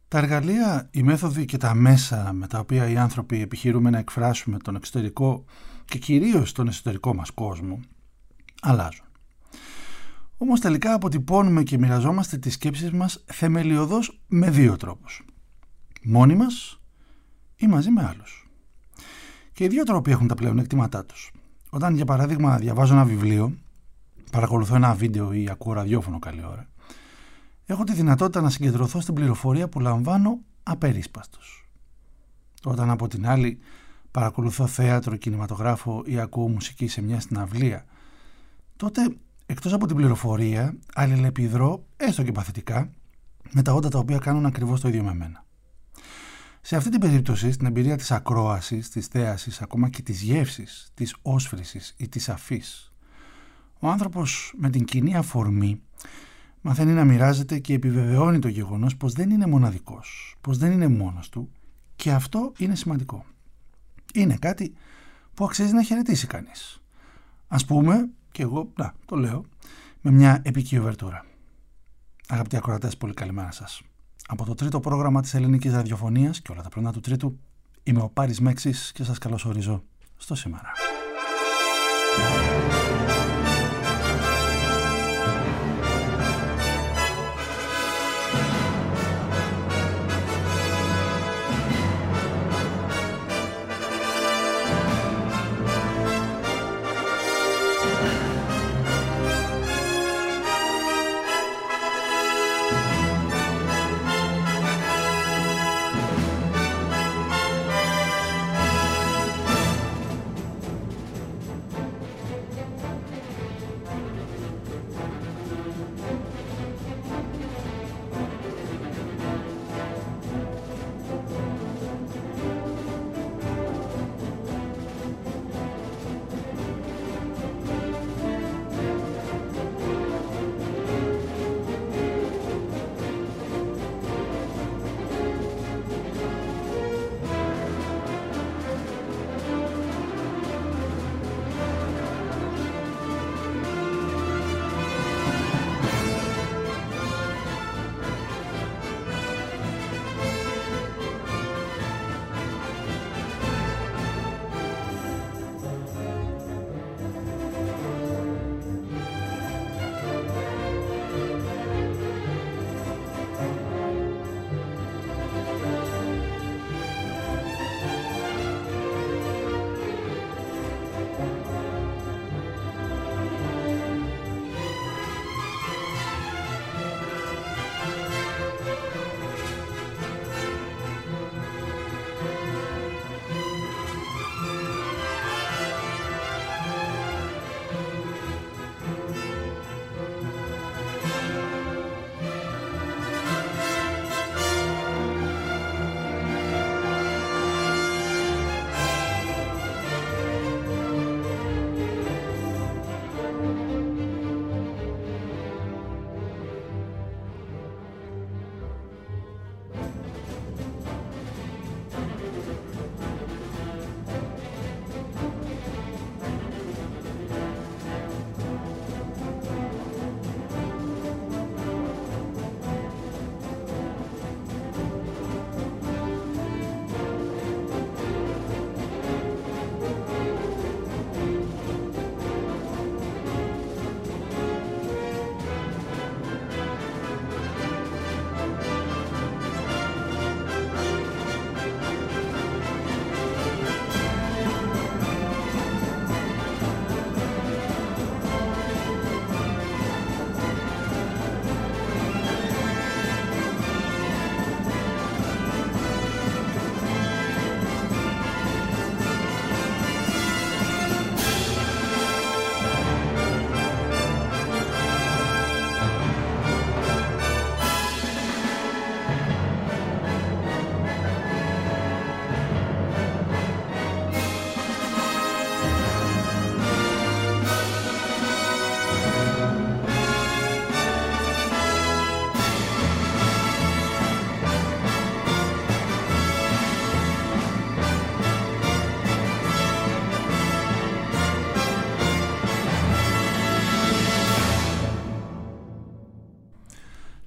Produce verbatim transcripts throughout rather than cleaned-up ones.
Τα εργαλεία, οι μέθοδοι και τα μέσα με τα οποία οι άνθρωποι επιχειρούμε να εκφράσουμε τον εξωτερικό και κυρίως τον εσωτερικό μας κόσμο αλλάζουν. Όμως τελικά αποτυπώνουμε και μοιραζόμαστε τις σκέψεις μας θεμελιωδώς με δύο τρόπους. Μόνοι μας ή μαζί με άλλους. Και οι δύο τρόποι έχουν τα πλεονεκτήματά τους. Όταν για παράδειγμα διαβάζω ένα βιβλίο, παρακολουθώ ένα βίντεο ή ακούω ραδιόφωνο καλή ώρα, έχω τη δυνατότητα να συγκεντρωθώ στην πληροφορία που λαμβάνω απερίσπαστος. Όταν από την άλλη παρακολουθώ θέατρο, κινηματογράφο ή ακούω μουσική σε μια συναυλία, τότε εκτός από την πληροφορία αλληλεπιδρώ, έστω και παθητικά, με τα όντα τα οποία κάνουν ακριβώς το ίδιο με μένα. Σε αυτή την περίπτωση, στην εμπειρία της ακρόασης, της θέασης, ακόμα και της γεύσης, της όσφρησης ή της αφής, ο άνθρωπος με την κοινή αφορμή μαθαίνει να μοιράζεται και επιβεβαιώνει το γεγονός πως δεν είναι μοναδικός, πως δεν είναι μόνος του, και αυτό είναι σημαντικό. Είναι κάτι που αξίζει να χαιρετήσει κανείς. Ας πούμε, και εγώ να, το λέω, με μια επική ουβερτούρα. Αγαπητοί ακροατές, πολύ καλημέρα σας. Από το τρίτο πρόγραμμα της ελληνικής ραδιοφωνίας και όλα τα πρωινά του τρίτου, είμαι ο Πάρης Μέξης και σας καλωσορίζω στο Σήμερα.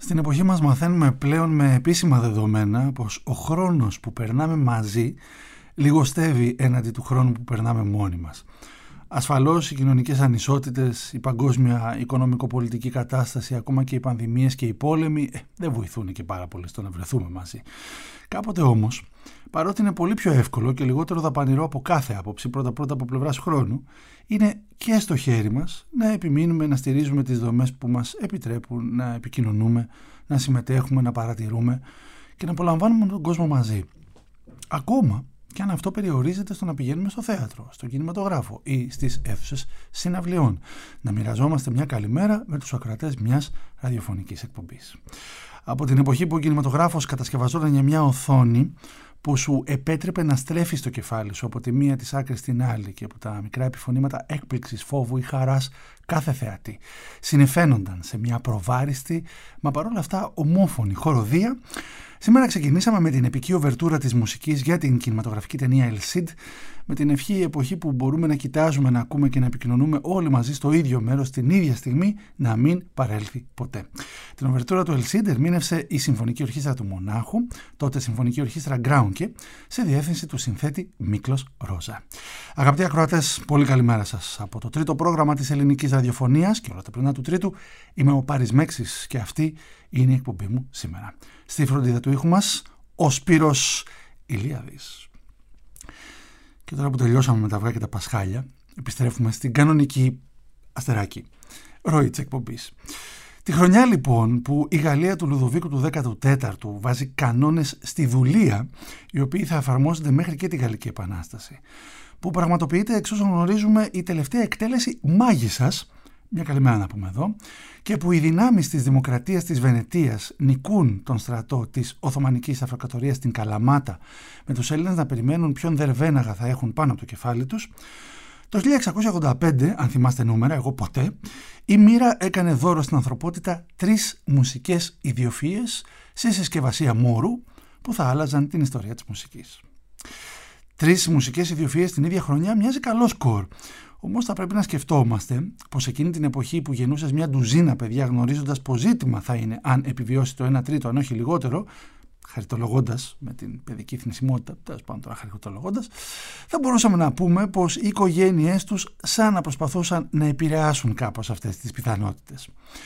Στην εποχή μας μαθαίνουμε πλέον με επίσημα δεδομένα πως ο χρόνος που περνάμε μαζί λιγοστεύει έναντι του χρόνου που περνάμε μόνοι μας. Ασφαλώς οι κοινωνικές ανισότητες, η παγκόσμια οικονομικοπολιτική κατάσταση, ακόμα και οι πανδημίες και οι πόλεμοι ε, δεν βοηθούν και πάρα πολύ στο να βρεθούμε μαζί. Κάποτε όμως, παρότι είναι πολύ πιο εύκολο και λιγότερο δαπανηρό από κάθε άποψη, πρώτα-πρώτα από πλευράς χρόνου, είναι και στο χέρι μας να επιμείνουμε να στηρίζουμε τις δομές που μας επιτρέπουν να επικοινωνούμε, να συμμετέχουμε, να παρατηρούμε και να απολαμβάνουμε τον κόσμο μαζί. Ακόμα και αν αυτό περιορίζεται στο να πηγαίνουμε στο θέατρο, στο κινηματογράφο ή στις αίθουσες συναυλιών, να μοιραζόμαστε μια καλημέρα με τους ακροατές μιας ραδιοφωνικής εκπομπής. Από την εποχή που ο κινηματογράφος κατασκευαζόταν για μια οθόνη που σου επέτρεπε να στρέφεις το κεφάλι σου από τη μία της άκρης στην άλλη και από τα μικρά επιφωνήματα έκπληξης, φόβου ή χαράς κάθε θεατή συνεφαίνονταν σε μια προβάριστη, μα παρόλα αυτά ομόφωνη χοροδία, σήμερα ξεκινήσαμε με την επική οβερτούρα της μουσικής για την κινηματογραφική ταινία Ελσίντ, με την ευχή εποχή που μπορούμε να κοιτάζουμε, να ακούμε και να επικοινωνούμε όλοι μαζί στο ίδιο μέρος την ίδια στιγμή, να μην παρέλθει ποτέ. Την οβερτούρα του Ελσίντ ερμήνευσε η Συμφωνική Ορχήστρα του Μονάχου, τότε Συμφωνική Ορχήστρα Γκράουνκε, σε διεύθυνση του συνθέτη Μίκλος Ρόζα. Αγαπητοί ακροατές, πολύ καλημέρα σας. Από το τρίτο πρόγραμμα της ελληνικής ραδιοφωνίας και όλα τα πρωινά του τρίτου, είμαι ο Πάρης Μέξης και αυτή είναι η εκπομπή μου σήμερα. Στη φροντίδα του ήχου μας, ο Σπύρος Ηλίαδης. Και τώρα που τελειώσαμε με τα αυγά και τα πασχάλια, επιστρέφουμε στην κανονική αστεράκι ροή της εκπομπής. Τη χρονιά λοιπόν που η Γαλλία του Λουδοβίκου του δέκατου τέταρτου βάζει κανόνες στη δουλεία, οι οποίοι θα εφαρμόζονται μέχρι και τη Γαλλική Επανάσταση, που πραγματοποιείται, εξ όσων γνωρίζουμε, η τελευταία εκτέλεση μάγισσας, μια καλημέρα να πούμε εδώ, και που οι δυνάμεις της Δημοκρατίας της Βενετίας νικούν τον στρατό της Οθωμανικής Αυτοκρατορίας στην Καλαμάτα, με τους Έλληνες να περιμένουν ποιον δερβέναγα θα έχουν πάνω από το κεφάλι τους. Το χίλια εξακόσια ογδόντα πέντε, αν θυμάστε νούμερα, εγώ ποτέ, η μοίρα έκανε δώρο στην ανθρωπότητα τρεις μουσικές ιδιοφυΐες σε συσκευασία Μόρου που θα άλλαζαν την ιστορία της μουσικής. Τρεις μουσικές ιδιοφυΐες την ίδια χρονιά μοιάζει καλό σκορ. Όμως θα πρέπει να σκεφτόμαστε πως εκείνη την εποχή που γεννούσες μια ντουζίνα παιδιά γνωρίζοντας πως ζήτημα θα είναι αν επιβιώσει το ένα τρίτο, αν όχι λιγότερο, χαριτολογώντας με την παιδική θνησιμότητα, τέλος πάντων τώρα χαριτολογώντας, θα μπορούσαμε να πούμε πως οι οικογένειές τους σαν να προσπαθούσαν να επηρεάσουν κάπως αυτές τις πιθανότητες.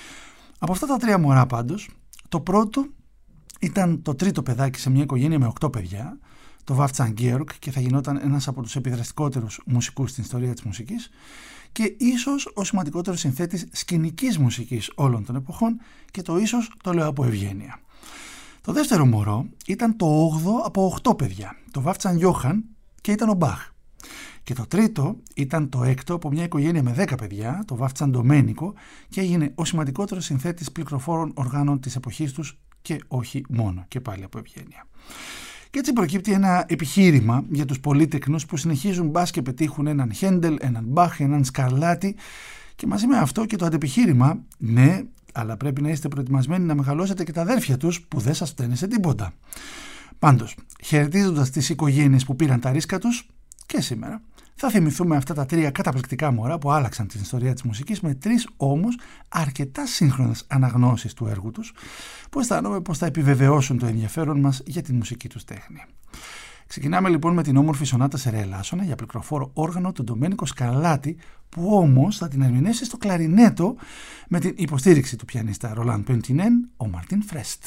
Από αυτά τα τρία μωρά πάντως, το πρώτο ήταν το τρίτο παιδάκι σε μια οικογένεια με οκτώ παιδιά, το Βάφτσαν Γκέοργκ, και θα γινόταν ένας από τους επιδραστικότερους μουσικούς στην ιστορία της μουσικής και ίσως ο σημαντικότερος συνθέτης σκηνικής μουσικής όλων των εποχών, και το ίσως το λέω από ευγένεια. Το δεύτερο μωρό ήταν το όγδοο από οκτώ παιδιά, το Βάφτσαν Γιόχαν, και ήταν ο Μπαχ. Και το τρίτο ήταν το έκτο από μια οικογένεια με δέκα παιδιά, το Βάφτσαν Ντομένικο, και έγινε ο σημαντικότερος συνθέτης πληκτροφόρων οργάνων της εποχής τους και όχι μόνο, και πάλι από ευγένεια. Και έτσι προκύπτει ένα επιχείρημα για τους πολύτεκνους που συνεχίζουν μπας και πετύχουν έναν Χέντελ, έναν Μπαχ, έναν Σκαρλάτι, και μαζί με αυτό και το αντεπιχείρημα, ναι, αλλά πρέπει να είστε προετοιμασμένοι να μεγαλώσετε και τα αδέρφια τους που δεν σας φταίνε σε τίποτα. Πάντως, χαιρετίζοντας τις οικογένειες που πήραν τα ρίσκα τους, και σήμερα θα θυμηθούμε αυτά τα τρία καταπληκτικά μωρά που άλλαξαν την ιστορία της μουσικής, με τρεις όμως αρκετά σύγχρονες αναγνώσεις του έργου τους, που αισθάνομαι πως θα επιβεβαιώσουν το ενδιαφέρον μας για τη μουσική τους τέχνη. Ξεκινάμε λοιπόν με την όμορφη σονάτα σε ρε ελάσσονα για πληκτροφόρο όργανο του Ντομένικο Σκαρλάτι, που όμως θα την ερμηνεύσει στο κλαρινέτο με την υποστήριξη του πιανίστα Ρολάν Πεντινέν, ο Μαρτίν Φρέστ.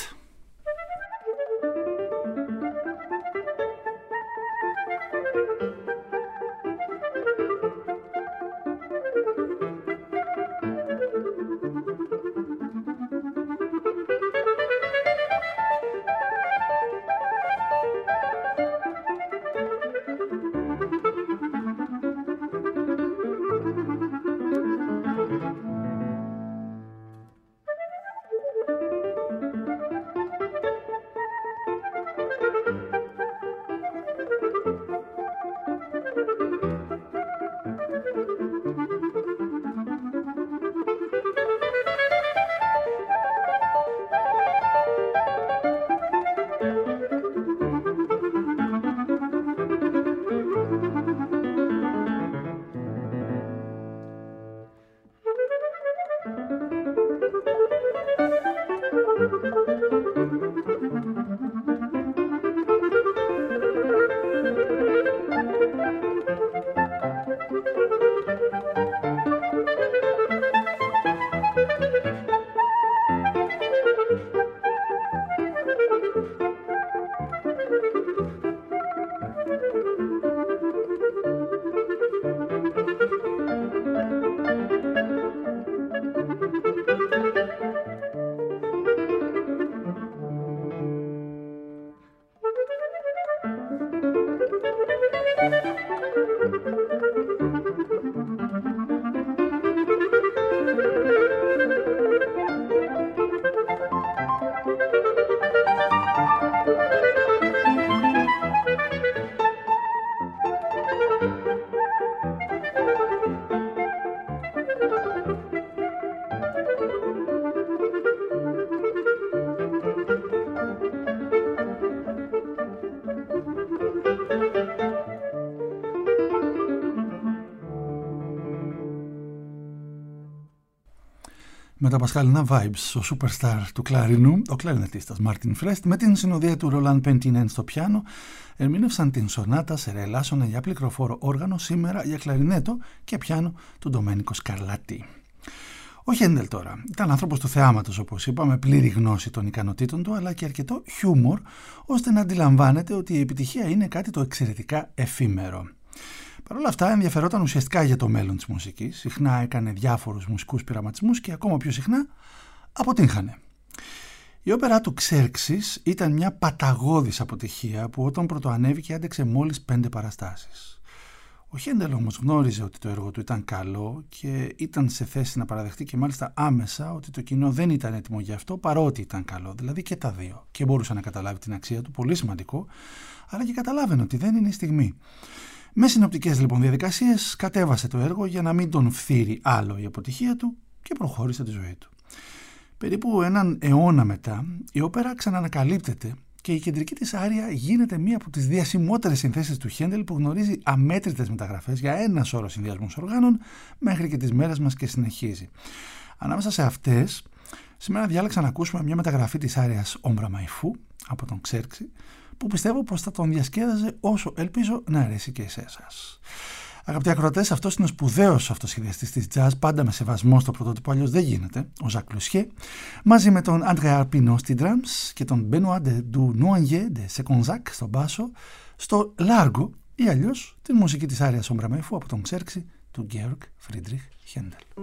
Με τα πασχαλινά vibes, ο superstar του κλαρινού, ο κλαρινετίστας Μάρτιν Φρέστ, με την συνοδεία του Ρολάν Πεντινέν στο πιάνο, ερμήνευσαν την σονάτα σε ρε ελάσσονα για πληκροφόρο όργανο, σήμερα για κλαρινέτο και πιάνο του Ντομένικο Σκαρλάτι. Ο Χέντελ τώρα ήταν άνθρωπος του θεάματος, όπως είπαμε, πλήρη γνώση των ικανοτήτων του, αλλά και αρκετό χιούμορ, ώστε να αντιλαμβάνεται ότι η επιτυχία είναι κάτι το εξαιρετικά εφήμερο. Παρ' όλα αυτά ενδιαφερόταν ουσιαστικά για το μέλλον της μουσικής, συχνά έκανε διάφορους μουσικούς πειραματισμούς και ακόμα πιο συχνά αποτύχανε. Η όπερα του Ξέρξης ήταν μια παταγώδης αποτυχία που όταν πρωτοανέβηκε άντεξε μόλις πέντε παραστάσεις. Ο Χέντελ όμως γνώριζε ότι το έργο του ήταν καλό και ήταν σε θέση να παραδεχτεί και μάλιστα άμεσα ότι το κοινό δεν ήταν έτοιμο γι' αυτό, παρότι ήταν καλό, δηλαδή και τα δύο. Και μπορούσε να καταλάβει την αξία του, πολύ σημαντικό, αλλά και καταλάβαινε ότι δεν είναι η στιγμή. Με συνοπτικές λοιπόν διαδικασίες κατέβασε το έργο για να μην τον φθείρει άλλο η αποτυχία του και προχώρησε τη ζωή του. Περίπου έναν αιώνα μετά η όπερα ξανανακαλύπτεται και η κεντρική της άρια γίνεται μία από τις διασημότερες συνθέσεις του Χέντελ που γνωρίζει αμέτρητες μεταγραφές για ένα σώρο συνδυασμούς οργάνων μέχρι και τις μέρες μας και συνεχίζει. Ανάμεσα σε αυτές, σήμερα διάλεξα να ακούσουμε μια μεταγραφή της άριας Όμπρα Μαϊφού από τον Ξέρξη, που πιστεύω πως θα τον διασκέδαζε όσο ελπίζω να αρέσει και σε εσάς. Αγαπητοί ακροατές, αυτός είναι ο σπουδαίος αυτοσχεδιαστής της jazz, πάντα με σεβασμό στο πρωτότυπο, αλλιώς δεν γίνεται, ο Ζακ Λουσιέ, μαζί με τον André Arpino στη drums και τον Benoît de Noyer de Seconzac στο μπάσο, στο Largo ή αλλιώς την μουσική της άριας Όμπρα Μαϊφού από τον Ξέρξη του Georg Friedrich Händel.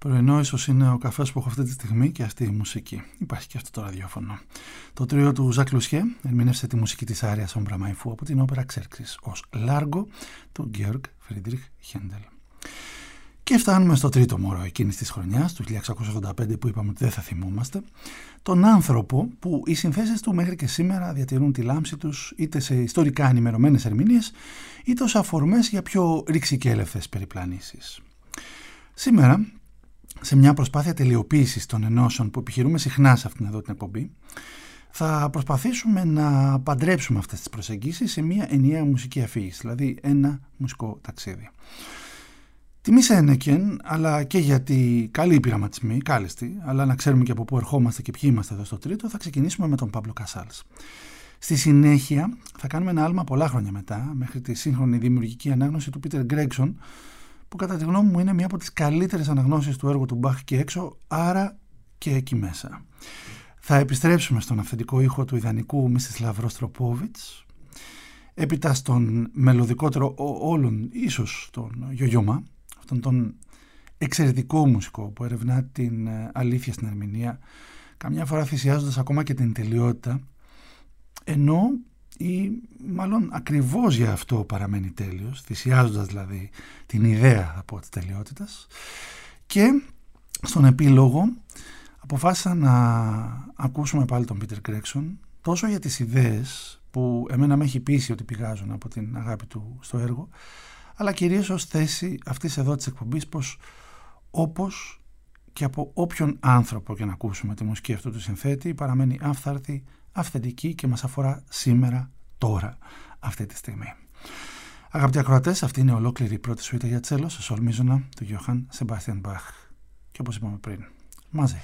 Πρωινό ίσως είναι ο καφές που έχω αυτή τη στιγμή και αυτή η μουσική. Υπάρχει και αυτό το ραδιόφωνο. Το τρίο του Ζακ Λουσιέ ερμήνευσε τη μουσική της άριας Ομπρα Μαϊ Φου από την όπερα Ξέρξης ως Λάργο του Γκέοργ Φρίντριχ Χέντελ. Και φτάνουμε στο τρίτο μωρό εκείνης της χρονιάς, του χίλια εξακόσια ογδόντα πέντε, που είπαμε ότι δεν θα θυμόμαστε, τον άνθρωπο που οι συνθέσεις του μέχρι και σήμερα διατηρούν τη λάμψη τους είτε σε ιστορικά ενημερωμένες ερμηνείες, είτε ως αφορμές για πιο ρηξικέλευθες περιπλανήσεις. Σήμερα, σε μια προσπάθεια τελειοποίησης των ενώσεων που επιχειρούμε συχνά σε αυτήν εδώ την εκπομπή, θα προσπαθήσουμε να παντρέψουμε αυτές τις προσεγγίσεις σε μια ενιαία μουσική αφήγηση, δηλαδή ένα μουσικό ταξίδι. Τιμή σε Ένεκεν, αλλά και γιατί καλοί πειραματισμοί, κάλλιστοι, αλλά να ξέρουμε και από πού ερχόμαστε και ποιοι είμαστε εδώ στο τρίτο, θα ξεκινήσουμε με τον Παμπλο Κασάλς. Στη συνέχεια θα κάνουμε ένα άλμα πολλά χρόνια μετά, μέχρι τη σύγχρονη δημιουργική ανάγνωση του Πίτερ Γκρέγκσον, που κατά τη γνώμη μου είναι μια από τις καλύτερες αναγνώσεις του έργου του Μπαχ και έξω, άρα και εκεί μέσα. Θα επιστρέψουμε στον αυθεντικό ήχο του ιδανικού Μστισλαβ Ρостροπόβιτς, έπειτα στον μελωδικότερο όλων, ίσως τον Γιογιώμα, αυτόν τον εξαιρετικό μουσικό που ερευνά την αλήθεια στην ερμηνεία, καμιά φορά θυσιάζοντας ακόμα και την τελειότητα, ενώ ή μάλλον ακριβώς για αυτό παραμένει τέλειος, θυσιάζοντας δηλαδή την ιδέα από της τελειότητας. Και στον επίλογο αποφάσισα να ακούσουμε πάλι τον Πίτερ Γκρέγκσον, τόσο για τις ιδέες που εμένα με έχει πείσει ότι πηγάζουν από την αγάπη του στο έργο, αλλά κυρίως ως θέση αυτής εδώ της εκπομπής, πως όπως και από όποιον άνθρωπο και να ακούσουμε τη μουσική αυτού του συνθέτη, παραμένει άφθαρτη, αυθεντική και μας αφορά σήμερα, τώρα, αυτή τη στιγμή. Αγαπητοί ακροατές, αυτή είναι ολόκληρη η πρώτη σουίτα για τσέλο σε σολ μίζωνα του Γιωχάν Σεμπάστιαν Μπαχ. Και όπως είπαμε πριν, μαζί.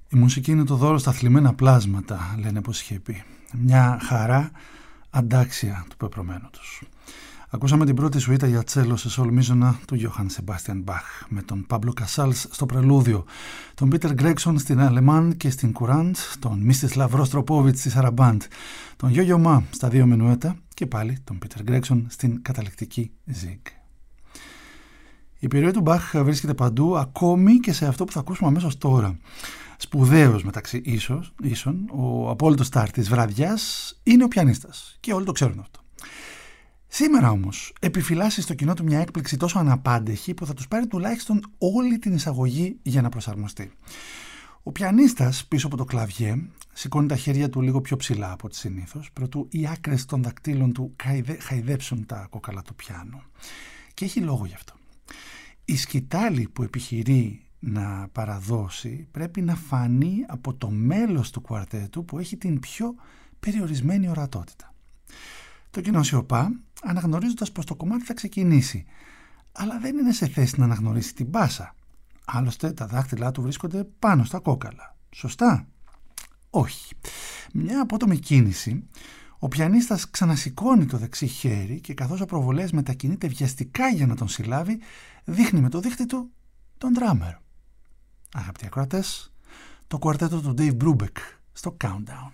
Η μουσική είναι το δώρο στα θλιμμένα πλάσματα, λένε πως είχε πει. Μια χαρά αντάξια του πεπρωμένου τους. Ακούσαμε την πρώτη σουίτα για τσέλο σε σολ μίζωνα του Johann Sebastian Bach με τον Pablo Casals στο πρελούδιο, τον Peter Gregson στην Αλεμάν και στην Courant, τον Mstislav Rostropovich στη Saraband, τον Yo-Yo Ma στα δύο μινουέτα και πάλι τον Peter Gregson στην καταληκτική Zig. Η επιρροή του Bach βρίσκεται παντού, ακόμη και σε αυτό που θα ακούσουμε αμέσως τώρα. Σπουδαίος μεταξύ ίσως, ίσων, ο απόλυτος στάρ της βραδιάς είναι ο πιανίστας και όλοι το ξέρουν αυτό. Σήμερα όμως επιφυλάσσει στο κοινό του μια έκπληξη τόσο αναπάντεχη που θα τους πάρει τουλάχιστον όλη την εισαγωγή για να προσαρμοστεί. Ο πιανίστας πίσω από το κλαβιέ σηκώνει τα χέρια του λίγο πιο ψηλά από ό,τι συνήθως, προτού οι άκρες των δακτύλων του χαϊδέψουν τα κόκαλα του πιάνου. Και έχει λόγο γι' αυτό. Η σκητάλη που επιχειρεί να παραδώσει πρέπει να φανεί από το μέλος του κουαρτέτου που έχει την πιο περιορισμένη ορατότητα. Το κοινό σιωπά, αναγνωρίζοντας πως το κομμάτι θα ξεκινήσει, αλλά δεν είναι σε θέση να αναγνωρίσει την μπάσα. Άλλωστε τα δάχτυλά του βρίσκονται πάνω στα κόκαλα. Σωστά? Όχι. Μια απότομη κίνηση, ο πιανίστας ξανασηκώνει το δεξί χέρι και καθώς ο προβολέας μετακινείται βιαστικά για να τον συλλάβει, δείχνει με το δίχτυ του τον drummer. Αγαπητοί ακροατές, το κουαρτέτο του Dave Brubeck στο Countdown.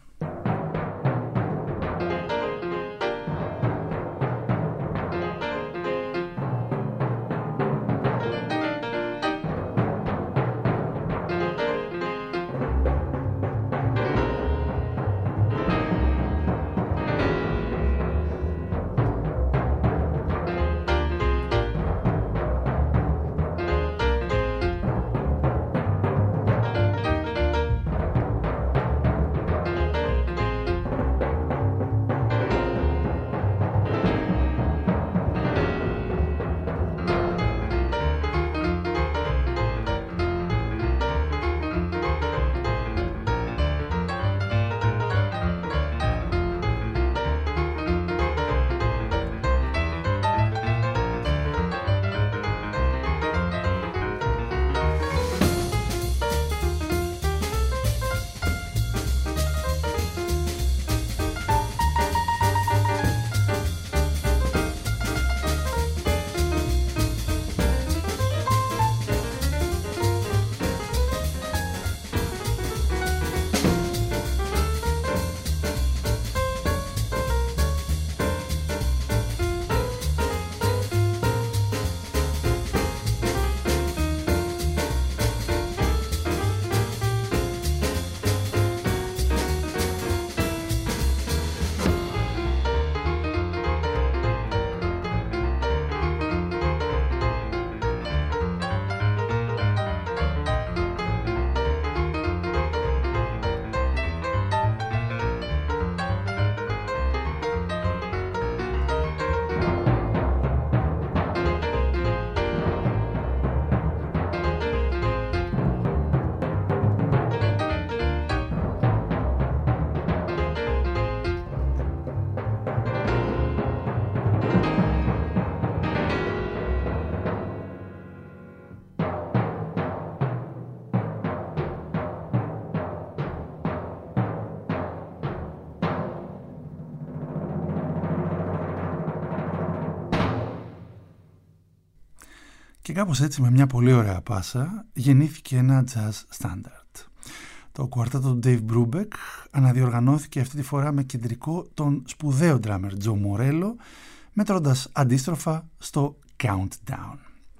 Και κάπως έτσι, με μια πολύ ωραία πάσα, γεννήθηκε ένα jazz standard. Το κουαρτέτο του Dave Brubeck αναδιοργανώθηκε αυτή τη φορά με κεντρικό τον σπουδαίο drummer Joe Morello, μετρώντας αντίστροφα στο Countdown.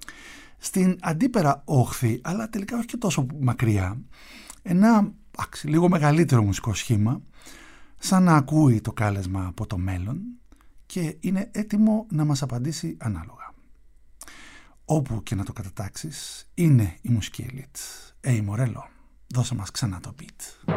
Στην αντίπερα όχθη, αλλά τελικά όχι και τόσο μακριά, ένα άξι, λίγο μεγαλύτερο μουσικό σχήμα, σαν να ακούει το κάλεσμα από το μέλλον και είναι έτοιμο να μας απαντήσει ανάλογα. Όπου και να το κατατάξεις, είναι η μουσική ελίτ. Hey Morello, δώσε μας ξανά το beat.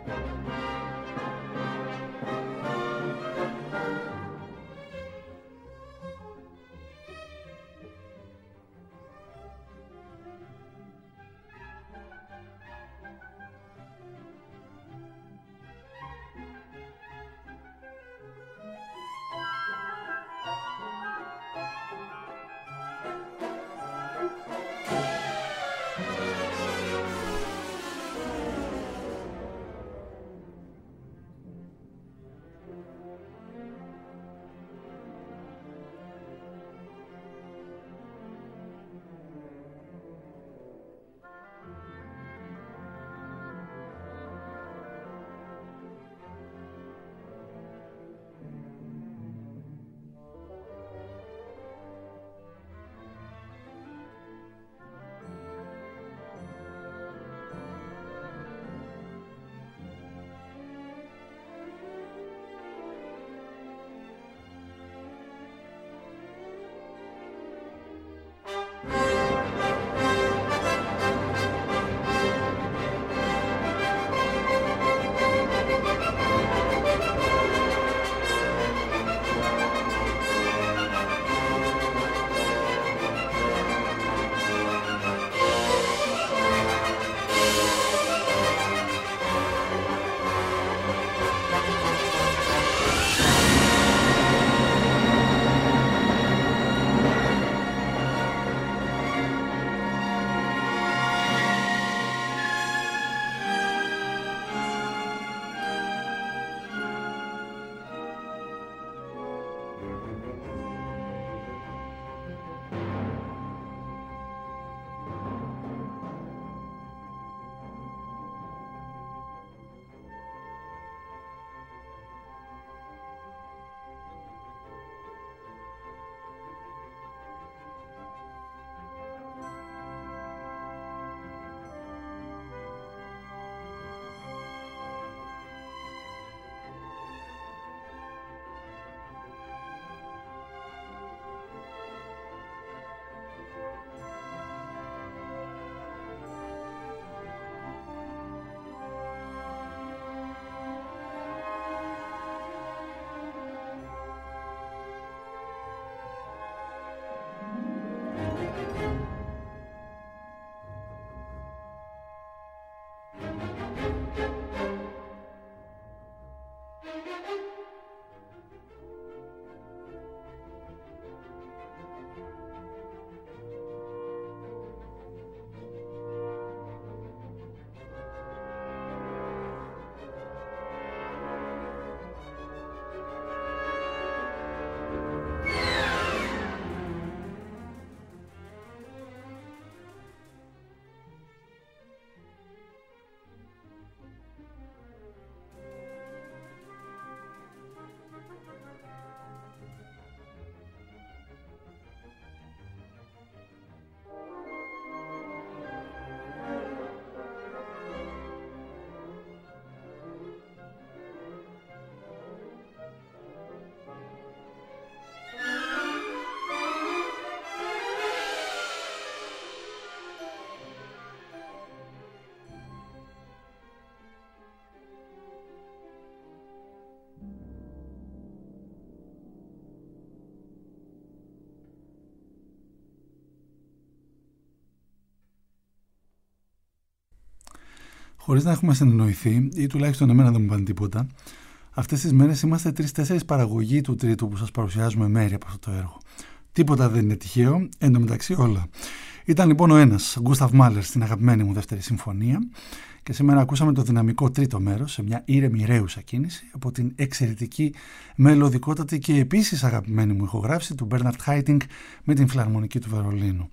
χωρίς να έχουμε συνεννοηθεί, ή τουλάχιστον εμένα δεν μου πάνε τίποτα, αυτές τις μέρες είμαστε τρεις-τέσσερις παραγωγοί του τρίτου που σας παρουσιάζουμε μέρη από αυτό το έργο. Τίποτα δεν είναι τυχαίο, εντωμεταξύ όλα. Ήταν λοιπόν ο ένας, Γκούσταβ Μάλερ, στην αγαπημένη μου δεύτερη συμφωνία, και σήμερα ακούσαμε το δυναμικό τρίτο μέρος σε μια ήρεμη ρέουσα κίνηση από την εξαιρετική, μελωδικότατη και επίσης αγαπημένη μου ηχογράφηση του Μπέρναρτ Χάιτινγκ με την Φιλαρμονική του Βερολίνου.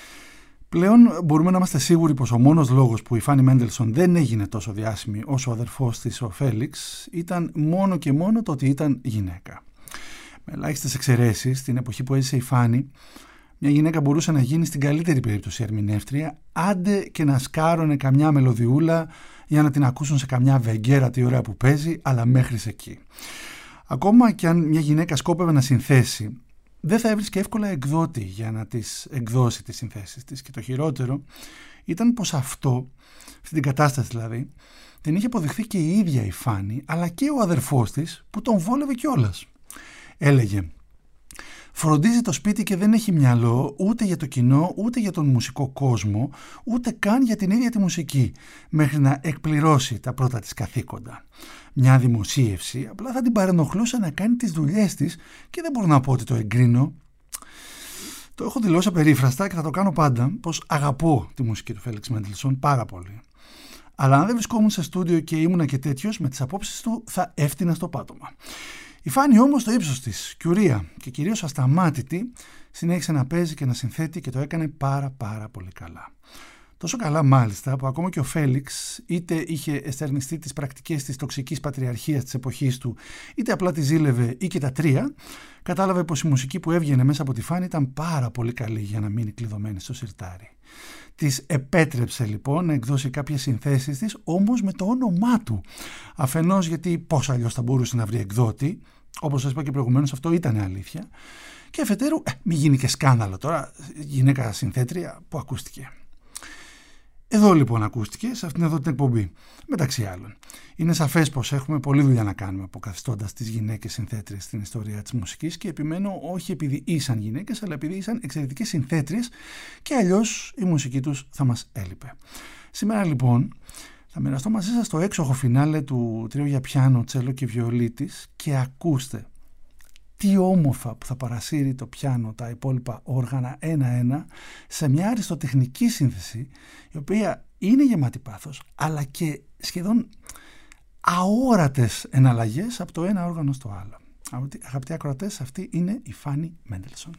Πλέον μπορούμε να είμαστε σίγουροι πως ο μόνος λόγος που η Φάνι Μέντελσον δεν έγινε τόσο διάσημη όσο ο αδερφός της ο Φέλιξ ήταν μόνο και μόνο το ότι ήταν γυναίκα. Με ελάχιστες εξαιρέσεις, στην εποχή που έζησε η Φάνι, μια γυναίκα μπορούσε να γίνει στην καλύτερη περίπτωση ερμηνεύτρια, άντε και να σκάρωνε καμιά μελωδιούλα για να την ακούσουν σε καμιά βεγγέρα τη ώρα που παίζει, αλλά μέχρι εκεί. Ακόμα και αν μια γυναίκα σκόπευε να συνθέσει, δεν θα έβρισκε εύκολα εκδότη για να τις εκδώσει τις συνθέσεις της. Και το χειρότερο ήταν πως αυτό, αυτή την κατάσταση δηλαδή, την είχε αποδειχθεί και η ίδια η Φάνη, αλλά και ο αδερφός της που τον βόλευε κιόλας. Έλεγε: φροντίζει το σπίτι και δεν έχει μυαλό ούτε για το κοινό, ούτε για τον μουσικό κόσμο, ούτε καν για την ίδια τη μουσική, μέχρι να εκπληρώσει τα πρώτα της καθήκοντα. Μια δημοσίευση απλά θα την παρενοχλούσε να κάνει τις δουλειές της και δεν μπορώ να πω ότι το εγκρίνω. Το έχω δηλώσει απερίφραστα και θα το κάνω πάντα, πως αγαπώ τη μουσική του Φέλιξ Μέντελσον πάρα πολύ. Αλλά αν δεν βρισκόμουν σε στούντιο και ήμουνα και τέτοιος, με τις απόψεις του θα έφτινα στο πάτωμα. Η Φάνη όμως το ύψος της, κιουρία και κυρίως ασταμάτητη, συνέχισε να παίζει και να συνθέτει και το έκανε πάρα πάρα πολύ καλά. Τόσο καλά μάλιστα που ακόμα και ο Φέλιξ είτε είχε εστερνιστεί τις πρακτικές της τοξικής πατριαρχίας της εποχής του, είτε απλά τη ζήλευε ή και τα τρία, κατάλαβε πως η μουσική που έβγαινε μέσα από τη Φάνη ήταν πάρα πολύ καλή για να μείνει κλειδωμένη στο σιρτάρι. Της επέτρεψε λοιπόν να εκδώσει κάποιες συνθέσεις της, όμως με το όνομά του. Αφενός γιατί πώς αλλιώς θα μπορούσε να βρει εκδότη, όπως σας είπα και προηγουμένως, αυτό ήταν αλήθεια, και αφετέρου ε, μην γίνει και σκάνδαλο τώρα, γυναίκα συνθέτρια που ακούστηκε. Εδώ λοιπόν ακούστηκε, σε αυτήν εδώ την εκπομπή, μεταξύ άλλων. Είναι σαφές πως έχουμε πολλή δουλειά να κάνουμε αποκαθιστώντας τις γυναίκες συνθέτριες στην ιστορία της μουσικής, και επιμένω όχι επειδή ήσαν γυναίκες, αλλά επειδή ήσαν εξαιρετικές συνθέτριες και αλλιώς η μουσική τους θα μας έλειπε. Σήμερα λοιπόν θα μοιραστώ μαζί σας το έξοχο φινάλε του τρίου για πιάνο, τσέλο και βιολί της, και ακούστε τι όμορφα που θα παρασύρει το πιάνο τα υπόλοιπα όργανα ένα-ένα σε μια αριστοτεχνική σύνθεση, η οποία είναι γεμάτη πάθος, αλλά και σχεδόν αόρατες εναλλαγές από το ένα όργανο στο άλλο. Αγαπητοί ακροατές, αυτή είναι η Φάνη Μέντελσον.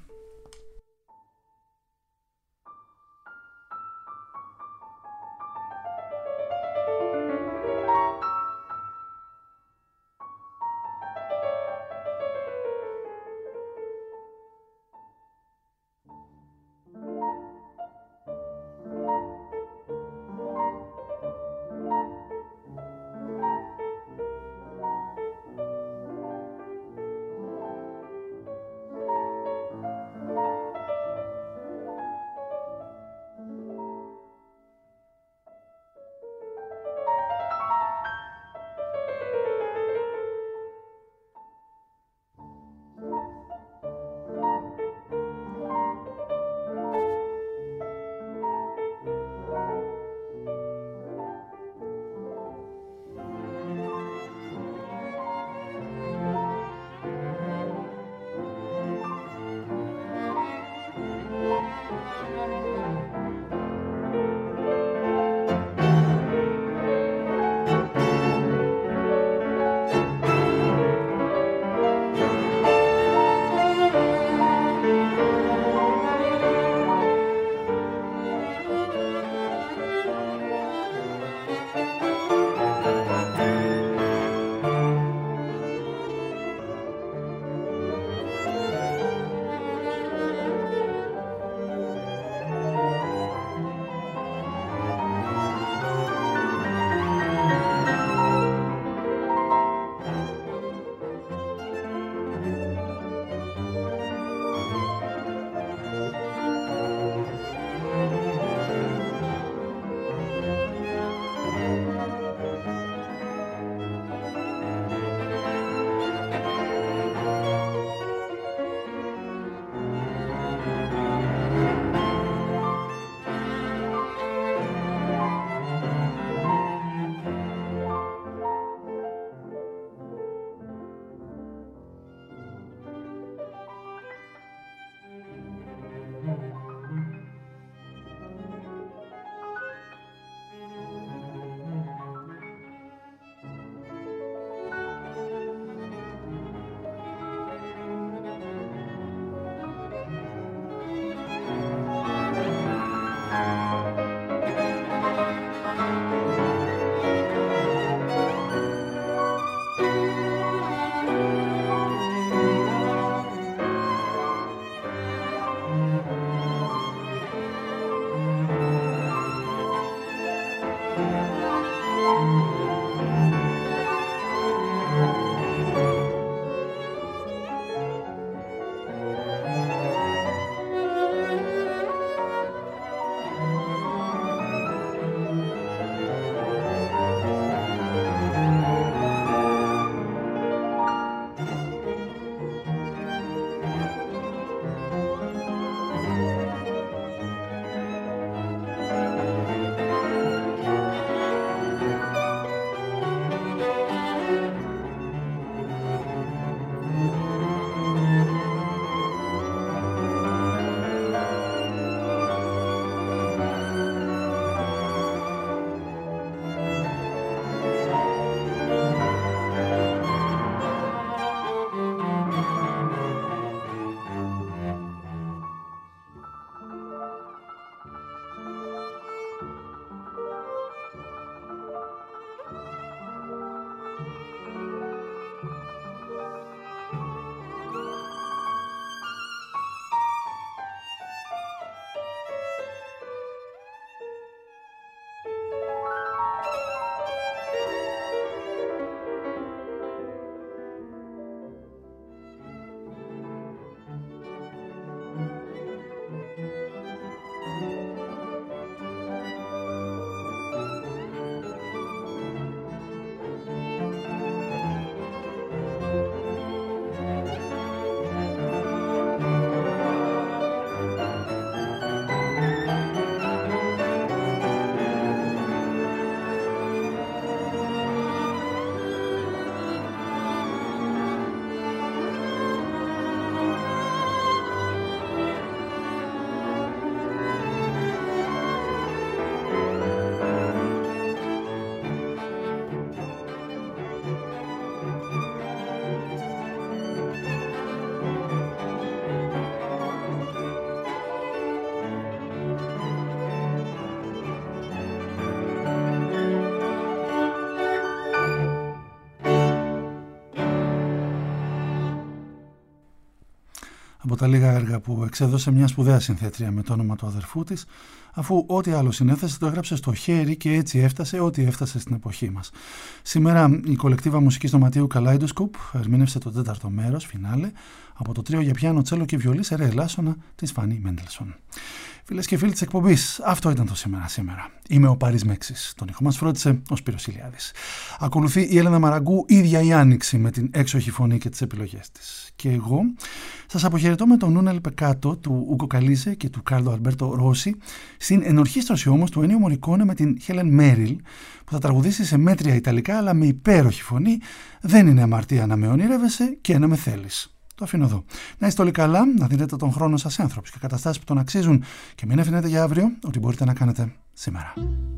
από τα λίγα έργα που εξέδωσε μια σπουδαία συνθέτρια με το όνομα του αδερφού της, αφού ό,τι άλλο συνέθεσε το έγραψε στο χέρι και έτσι έφτασε ό,τι έφτασε στην εποχή μας. Σήμερα η κολεκτίβα μουσικής δωματίου Kaleidoscope ερμήνευσε το τέταρτο μέρος, φινάλε, από το τρίο για πιάνο, τσέλο και βιολί σε ρε ελάσσονα της Φάνι Μέντελσον. Φίλες και φίλοι της εκπομπής, αυτό ήταν το σήμερα σήμερα. Είμαι ο Πάρης Μέξης. Τον ήχο μας φρόντισε ο Σπύρος Ηλιάδης. Ακολουθεί η Έλενα Μαραγκού, ίδια η Άνοιξη, με την έξοχη φωνή και τις επιλογές της. Και εγώ σας αποχαιρετώ με τον Νούνελ Πεκάτο του Ούγκο Καλίζε και του Κάρλο Αλμπέρτο Ρώση, στην ενορχήστρωση όμως του Ένιο Μορικόνε με την Χέλεν Μέριλ, που θα τραγουδήσει σε μέτρια ιταλικά αλλά με υπέροχη φωνή. Δεν είναι αμαρτία να με ονειρεύεσαι και να με θέλεις. Το αφήνω εδώ. Να είστε όλοι καλά, να δίνετε τον χρόνο σας σε άνθρωπους και καταστάσεις που τον αξίζουν και μην αφήνετε για αύριο ό,τι μπορείτε να κάνετε σήμερα.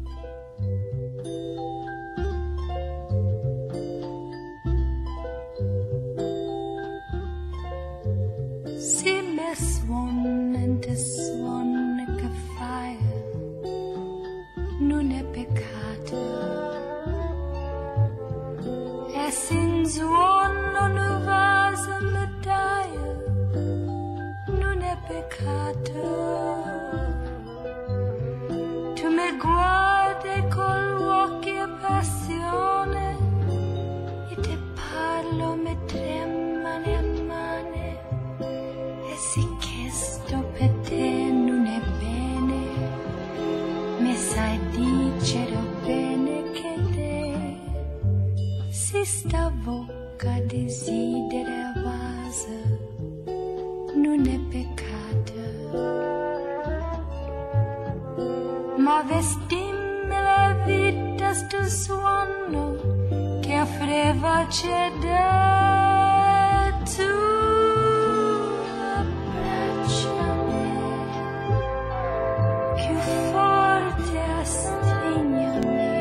Se med svanen till svaneke fire nun är peccato är sin svan och nu var som medalj nun är peccato tu me guardi col occhio passione e te parlo med tremane a mane e si che sto per te non è bene mi sai dicere bene che te si sta bocca desidera vasa non è peccato ma vestime la vita sto suono che offreva c'è da tu abbracciami più forte stringiami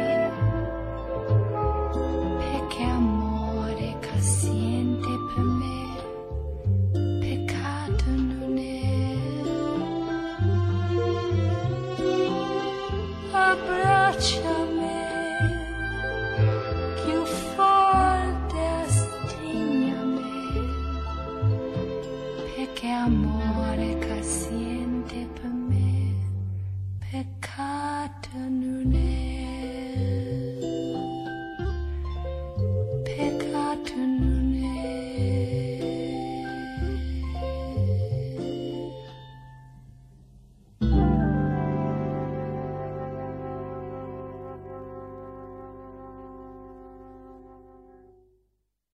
perché amore che siente per me peccato non è abbracciami più forte stringiami perché amore che siente per me peccato non